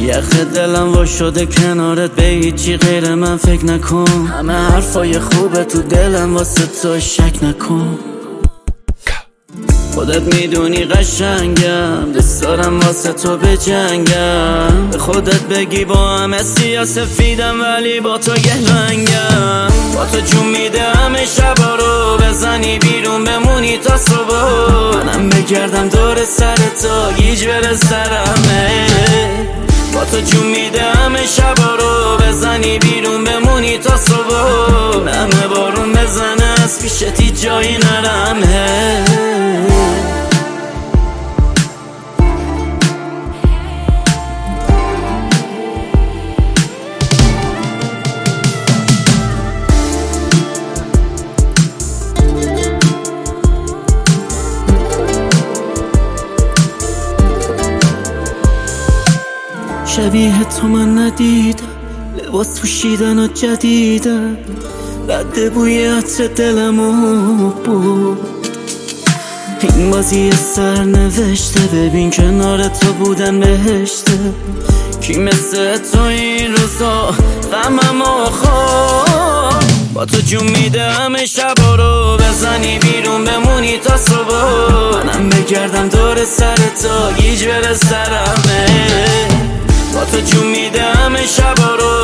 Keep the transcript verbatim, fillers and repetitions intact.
یخ دلم وا شده کنارت، به هیچی غیر من فکر نکن. همه حرفای خوبه تو دلم واسه تو، شک نکن. خودت میدونی قشنگم، دوست دارم واسه تو بجنگم. به خودت بگی با همه سیاسفیدم ولی با تو گهرنگم. با تو جون میده همه شبا رو، بزنی بیرون بمونی تا صبح. منم بگردم دور سر تو، گیج بره سرمه. با تو جون میده همه شبا رو، بزنی بیرون بمونی تا صبح. همه بارون بزنه از پیشتی جایی نرمه. شبیه تو من ندیدم، لباس پوشیدن و جدیدم. رد بوی عطر دلمو بود. این بازی سر نوشته، ببین کنار تو بودن بهشته. کی مثل تو این روزا غممو خورد. با تو جون میده همه شبا رو، بزنی بیرون بمونی تا صبح. منم بگردم دور سر تو، گیج بره سرمه. با تو جون میده همه شبا رو،